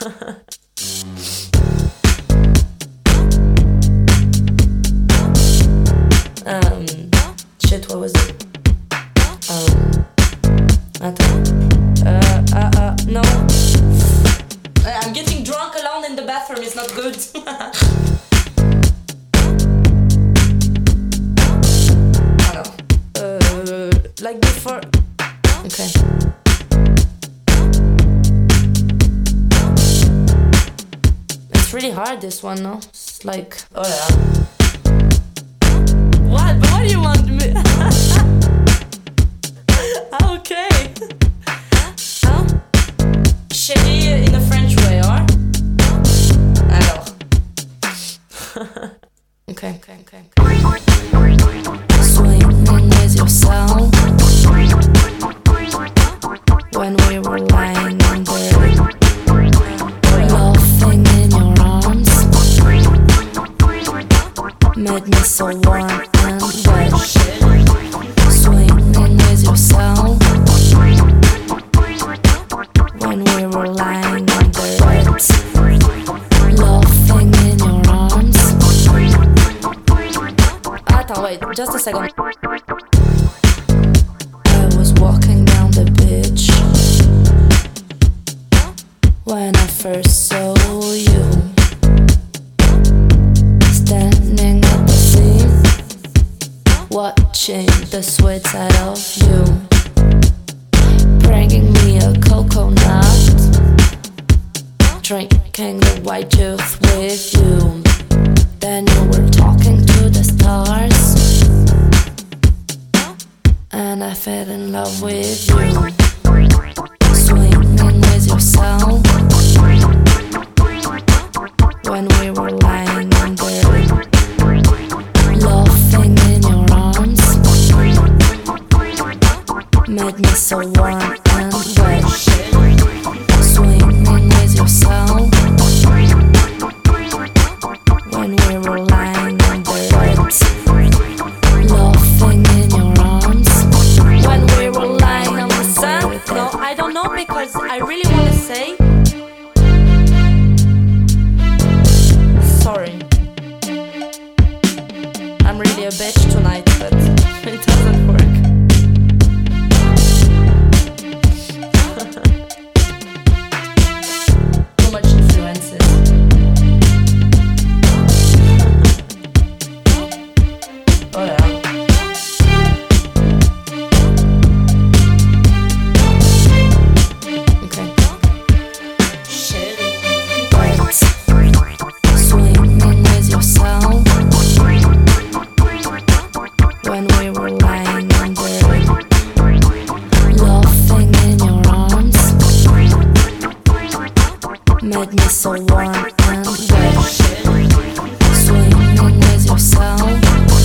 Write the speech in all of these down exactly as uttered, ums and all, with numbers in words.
um, shit, what was it? Um, attends. Uh, uh, uh, no. I'm getting drunk alone in the bathroom, it's not good. Uh, like before. Okay. It's really hard, this one, no? It's like, oh yeah. What? But what do you want me? Okay. Huh? Chérie in a French way, or? Alors. Okay, okay, okay, okay. Swinging with yourself when we were lying in bed, laughing in your arms, made me so warm and wet. Swinging with yourself when we were lying in bed, laughing in your arms. Attends, wait, just a second. I was walking down the beach when I first saw you, standing at the sea, watching the sweet side of you, bringing me a coconut, drinking the white juice with you. Then you were talking to the stars, and I fell in love with you. Swinging with yourself when we were lying in bed, laughing in your arms, made me so warm and wet. Swinging with yourself when we were lying in bed, laughing in your arms when we were lying on the sand. No, I don't know, because I really want to say sorry. I'm really a bitch tonight, but it doesn't work. Too much influences. Oh yeah. Okay. Shit. Right. Swinging with yourself when we were lying in bed, laughing in your arms, made me so warm and wet. Swinging with yourself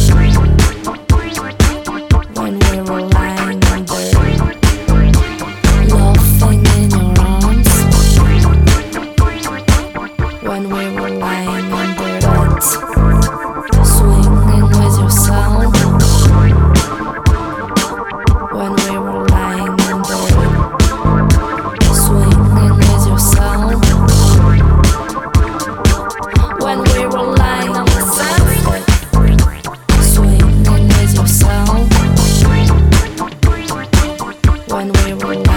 when we were lying in bed, laughing in your arms when we were lying in bed. Swinging with yourself when we were lying in bed. Swinging with yourself when we were lying on the sand. Swinging with yourself when we were